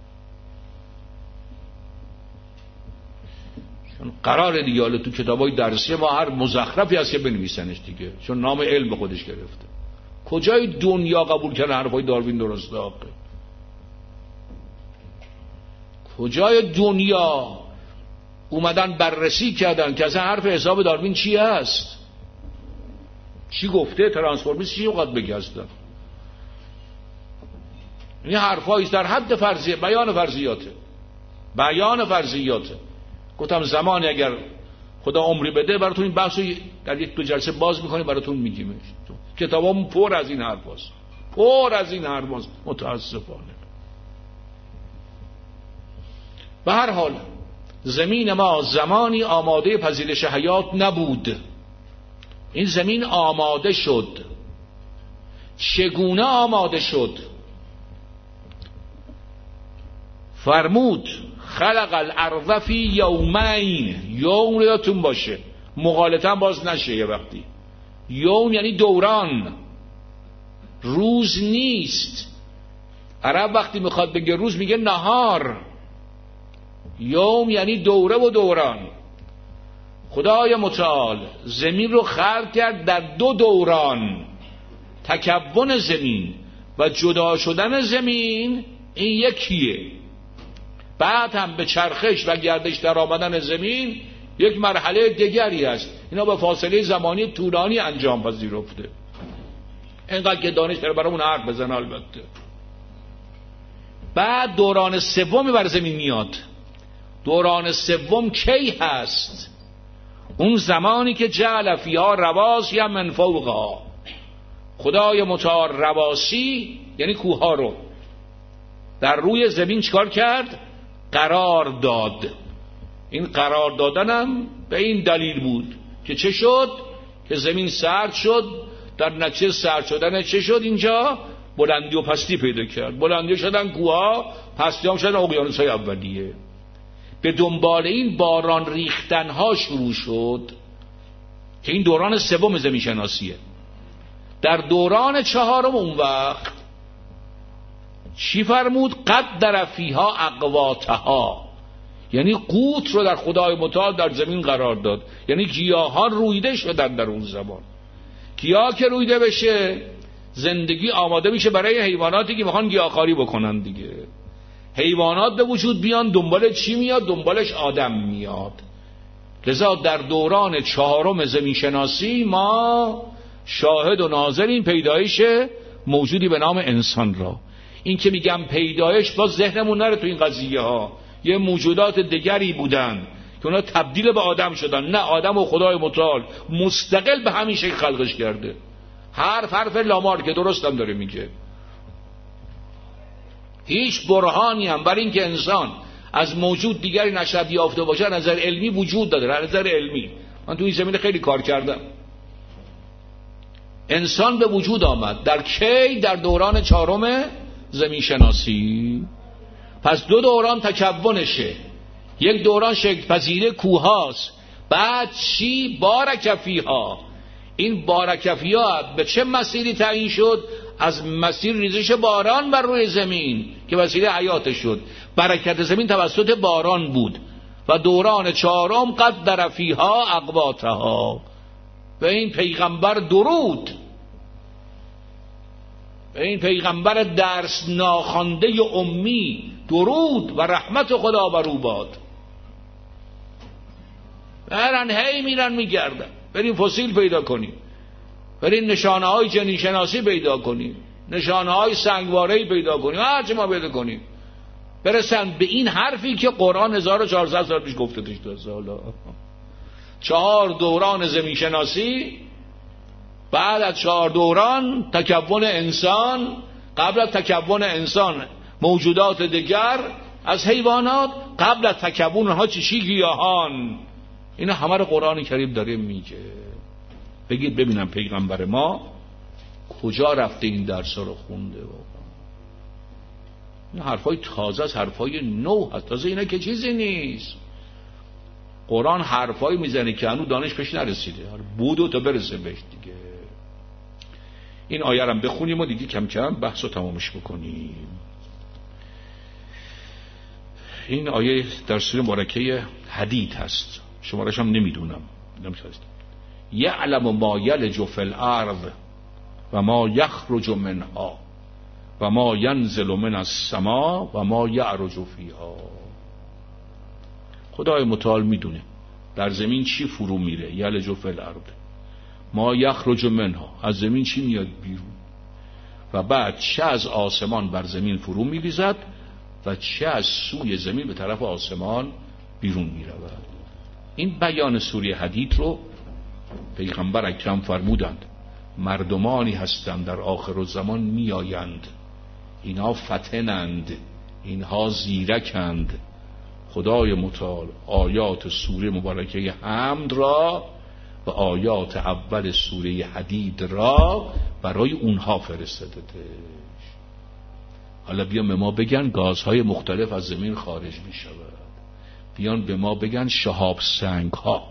Speaker 1: چون قرار دیگه حالا تو کتابای درسی ما هر مزخرفی هست که بنویسنش دیگه، چون نام علم به خودش گرفته. کجای دنیا قبول کردن حرفای داروین درسته آقا؟ کجای دنیا اومدن بررسی کردن که اصلا حرف حساب داروین چی هست؟ چی گفته؟ ترانسفورمیست چی وقت بگه اصلا؟ این حرفایی در حد فرضیه، بیان فرضیاته، بیان فرضیاته. گفتم زمانی اگر خدا عمری بده براتون این بحثو در یک دو جلسه باز میکنیم، براتون میگیمش. کتابام پر از این حرفاست، پر از این حرفاست متاسفانه. به هر حال زمین ما زمانی آماده پذیرش حیات نبود. این زمین آماده شد. چگونه آماده شد؟ فرمود خلق الارض فی یومین. یوم رو یادتون باشه، مغالطه باز نشه یه وقتی. یوم یعنی دوران، روز نیست. عرب وقتی میخواد بگه روز میگه نهار. یوم یعنی دوره و دوران. خدای متعال زمین رو خلق کرد در دو دوران، تکون زمین و جدا شدن زمین، این یکیه. بعد هم به چرخش و گردش در آمدن زمین یک مرحله دیگری است. اینا با فاصله زمانی طولانی انجام پذیرفته. اینقدر که دانش داره برامون حرف بزنه. البته بعد دوران سومی بر زمین میاد. دوران سوم کی هست؟ اون زمانی که جعل فیها رواسی من فوقها. خدای متعال رواسی یعنی کوها رو در روی زمین چکار کرد؟ قرار داد. این قرار دادنم به این دلیل بود که چه شد؟ که زمین سرد شد. در نتیجه سرد شدن چه شد؟ اینجا بلندی و پستی پیدا کرد. بلندی شدن کوها، پستی هم شدن اقیانوس‌های اولیه. به دنبال این باران ریختنها شروع شد که این دوران سوم زمین شناسیه. در دوران چهارم اون وقت چی فرمود؟ قدر فیها اقواتها، یعنی قوت رو در خدای متعال در زمین قرار داد. یعنی گیاهان رویده شدن در اون زمان. گیاه که رویده بشه زندگی آماده میشه برای حیواناتی که میخوان گیاهخواری بکنن دیگه. حیوانات به وجود بیان، دنبال چی میاد؟ دنبالش آدم میاد. لذا در دوران چهارم زمین شناسی ما شاهد و ناظرین پیدایش موجودی به نام انسان را. این که میگم پیدایش، باز ذهنمون نره تو این قضیه ها. یه موجودات دیگری بودن که اونا تبدیل به آدم شدن. نه، آدم و خدای متعال مستقل به همین شکل خلقش کرده. حرف حرف لامار که درست هم داره میگه. هیچ برهانی هم بر این که انسان از موجود دیگری نشأت یافته باشه نظر علمی وجود داره. نظر علمی من تو این زمینه خیلی کار کردم. انسان به وجود آمد در کی؟ در دوران چهارم زمین شناسی. پس دو دوران تکونشه. یک دوران شکل پذیری کوهاست. بعد چی؟ بارک فیها. این بارک فیها به چه مسیری تعیین شد؟ از مسیر ریزش باران بر روی زمین که وسیله حیات شد. برکت زمین توسط باران بود. و دوران چهارم قدر فیها اقواتها. به این پیغمبر درود، به این پیغمبر درس ناخوانده امی درود و رحمت خدا بر او باد. برن هی میرن میگردن، بریم فسیل پیدا کنیم، بریم نشانه های جنین شناسی پیدا کنیم، نشانه های سنگواره‌ای پیدا کنیم، هرچی ما پیدا کنیم، برسن به این حرفی که قرآن هزار و چهارصد سال پیش گفته تش دو سالا. چهار دوران زمین شناسی. بعد از چهار دوران تکون انسان. قبل از تکون انسان موجودات دیگر از حیوانات. قبل از تکون ها چی؟ گیاهان. اینا همه رو قرآن کریم داره میگه. بگید ببینم پیغمبر ما کجا رفته این درس رو خونده؟ این حرفای تازه است، حرفای نو هست. تازه اینا که چیزی نیست. قرآن حرفایی میزنه که هنوز دانش پیش نرسیده. بودو تا برسه بهش دیگه. این آیه رو بخونیم و دیگه کم کم بحث رو تمامش بکنیم. این آیه در سوره مبارکه حدید هست. شمارش هم نمیدونم. یعلم ما یلج فی الارض و ما یخرج منها و ما ینزل من السماء و ما یعرج فیها. خدای متعال میدونه در زمین چی فرو میره. یلج فی الارض، ما یخرج منها، از زمین چی میاد بیرون، و بعد چه از آسمان بر زمین فرو میریزد و چه از سوی زمین به طرف آسمان بیرون میرود. این بیان سوره حدید رو پیغمبر اکرم فرمودند مردمانی هستند در آخر الزمان میآیند، اینها فتنند، اینها زیرکند. خدای متعال آیات سوره مبارکه حمد را و آیات اول سوره حدید را برای اونها فرستاده. حالا بیان به ما بگن گازهای مختلف از زمین خارج می شود، بیان به ما بگن شهاب سنگ ها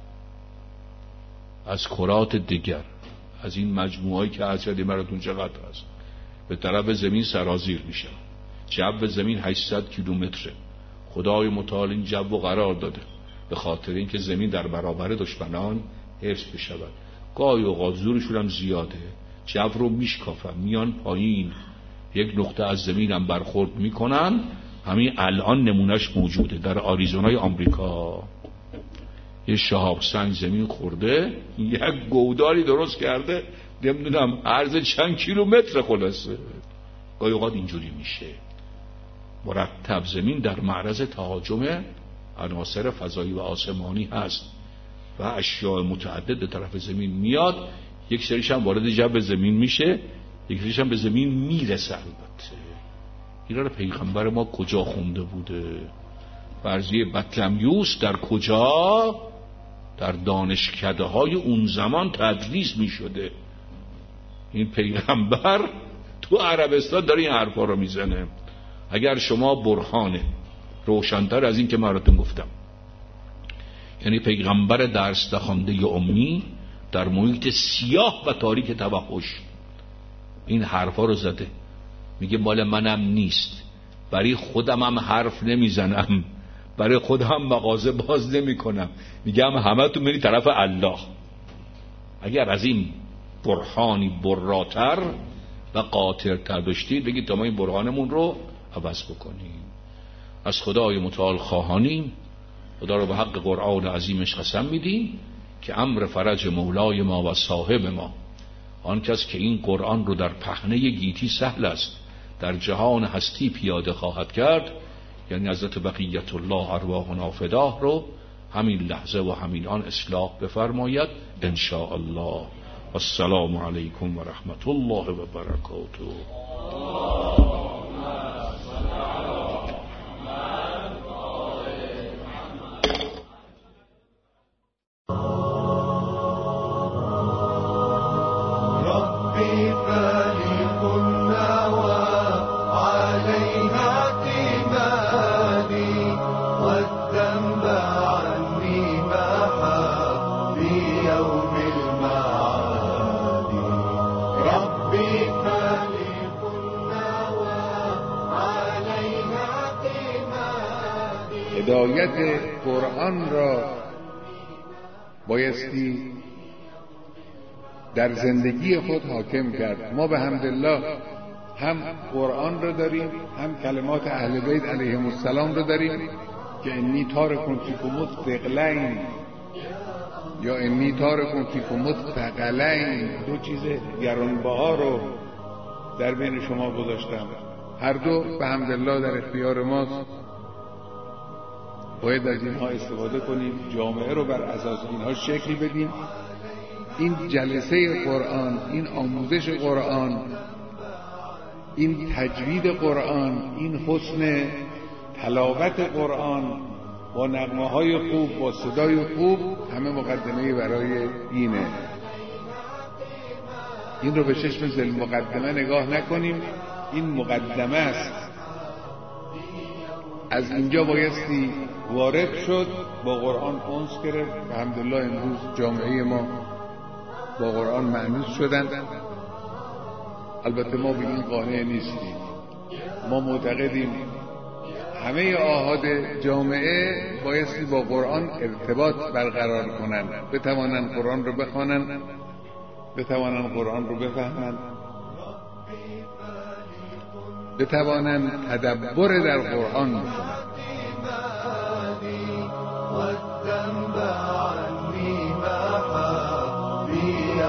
Speaker 1: از کرات دیگر، از این مجموعهایی که از یاد مراتون چقدر هست، به طرف زمین سرازیر می شود. جو زمین هشتصد کیلومتره. خدای متعال این جو قرار داده به خاطر اینکه زمین در برابر دشمنان حفظ بشود. گاهی اوقات زورشون هم زیاده، جو رو میشکافن، میان پایین، یک نقطه از زمین هم برخورد میکنن. همین الان نمونهش موجوده در آریزونای آمریکا، یه شهاب سنگ زمین خورده، یک گودالی درست کرده، نمیدونم عرض چند کیلومتر خلاصه. گاهی اوقات اینجوری میشه، مرتب زمین در معرض تهاجم عناصر فضایی و آسمانی هست و اشیاء متعدد به طرف زمین میاد، یک سریش هم وارد جو زمین میشه، یک سریش هم به زمین میرسه. البته اینا رو پیغمبر ما کجا خونده بوده؟ فرضیه بطلمیوس در کجا؟ در دانشکده های اون زمان تدریس میشده. این پیغمبر تو عربستان داره این حرفا رو میزنه. اگر شما برهانه روشن‌تر از این که من براتون گفتم، یعنی پیغمبر درس نخوانده امی در محیط سیاه و تاریک توحش این حرفا رو زده، میگه مال منم نیست، برای خودم هم حرف نمیزنم، برای خودم مغازه باز نمی کنم، میگم همه تو میری طرف الله. اگر از این برهانی براتر و قاطرتر داشتید بگید تا ما این برهانمون رو عوض بکنیم. از خدای متعال خواهانیم، خدا رو به حق قرآن عظیمش قسم میدیم که امر فرج مولای ما و صاحب ما، آن کس که این قرآن رو در پهنه گیتی سهل است در جهان هستی پیاده خواهد کرد، یعنی حضرت بقیت الله ارواحنا فداه رو همین لحظه و همین آن اصلاح بفرماید ان شاء الله. السلام علیکم و رحمت الله و برکاته.
Speaker 2: هدایت قرآن را بایستی در زندگی خود حاکم کرد. ما به حمدالله هم قرآن را داریم، هم کلمات اهل بیت علیهم السلام را داریم که انی تارکم فیکم ثقلین یا انی تارکم فیکم ثقلین، دو چیز گرانبها رو در بین شما گذاشتم. هر دو به حمدالله در اختیار ماست، باید از اینها استفاده کنیم، جامعه رو بر اساس اینها شکل بدیم. این جلسه قرآن، این آموزش قرآن، این تجوید قرآن، این حسن تلاوت قرآن با نغمه های خوب، با صدای خوب، همه مقدمه برای اینه. این رو به چشم ذل مقدمه نگاه نکنیم، این مقدمه است. از اینجا بایستی وارد شد، با قرآن انس گرفت. الحمدلله امروز جامعه ما با قرآن مأنوس شدند. البته ما به این قانع نیستیم، ما معتقدیم همه آحاد جامعه بایستی با قرآن ارتباط برقرار کنند، بتوانند قرآن رو بخوانند، بتوانند قرآن رو بفهمند، بتوانند تدبر در قرآن بکنند. والذنب عني محا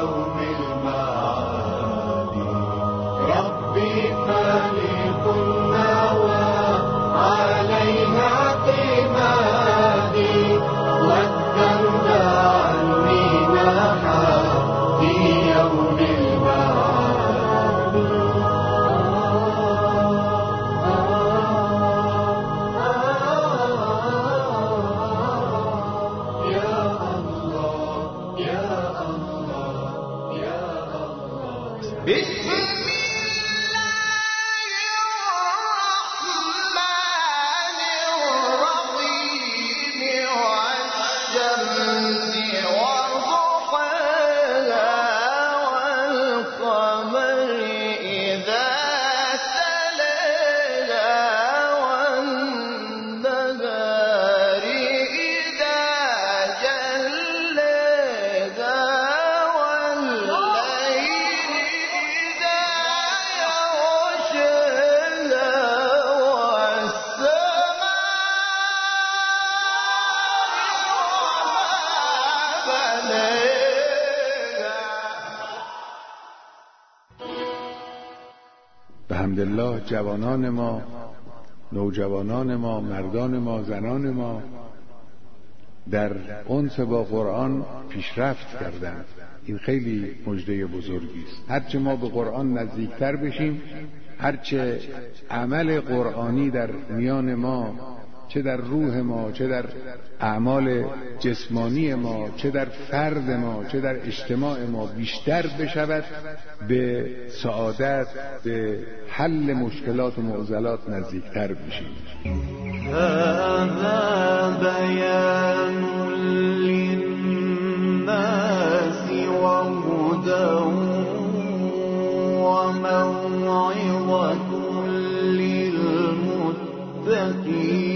Speaker 2: بحمدالله جوانان ما، نوجوانان ما، مردان ما، زنان ما در انس با قرآن پیشرفت کردند. این خیلی مژده بزرگی است. هرچه ما به قرآن نزدیکتر بشیم، هرچه عمل قرآنی در میان ما، چه در روح ما، چه در اعمال جسمانی ما، چه در فرد ما، چه در اجتماع ما بیشتر بشود، به سعادت، به حل مشکلات و معضلات نزدیکتر بشیم.
Speaker 3: هذا بیان للناس و هدى و موعظة للمتقین